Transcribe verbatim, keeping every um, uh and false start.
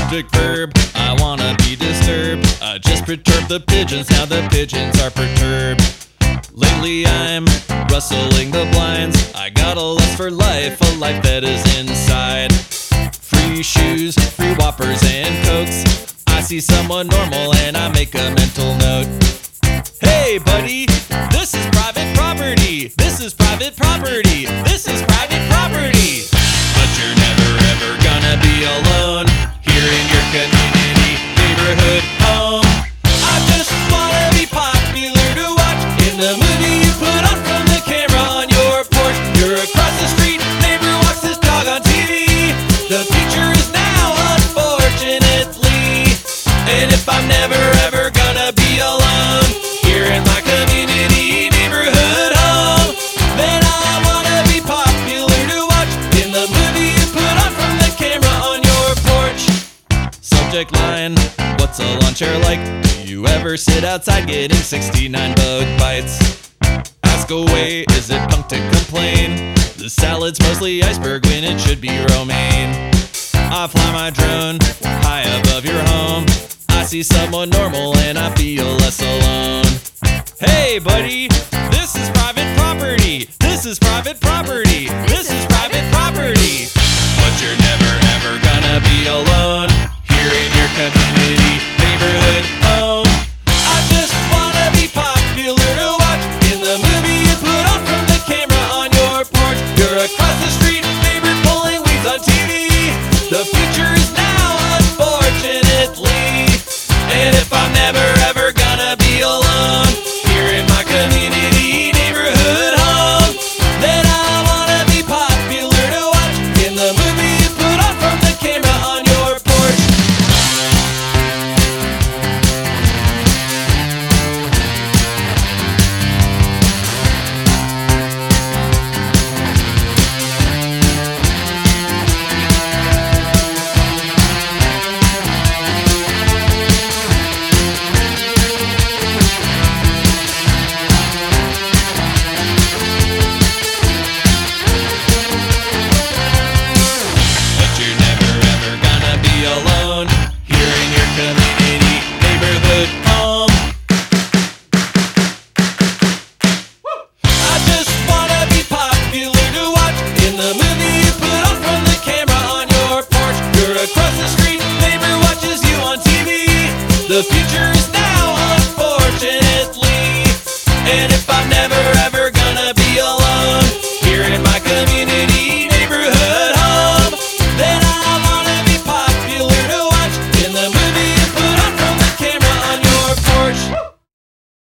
Subject verb, I wanna be disturbed. I just perturbed the pigeons, now the pigeons are perturbed. Lately I'm rustling the blinds. I got a lust for life, a life that is inside. Free shoes, free whoppers and cokes. I see someone normal and I make a mental note. Hey buddy, this is private property. This is private property. This is private property. But you're never ever gonna be alone here in your community, neighborhood home. I just wanna be popular to watch in the movie you put on from the camera on your porch. You're across the street, neighbor walks his dog on T V. The future is now, unfortunately. And if I'm never ever gonna be alone here in my community, neighborhood home, then I wanna be popular to watch in the movie you put on from the camera on your porch. Subject line, what's a lawn chair like? Do you ever sit outside getting sixty-nine bug bites? Ask away, is it punk to complain? The salad's mostly iceberg when it should be romaine. I fly my drone high above your home. I see someone normal and I feel less alone. Hey buddy, this is private property. This is private property. This is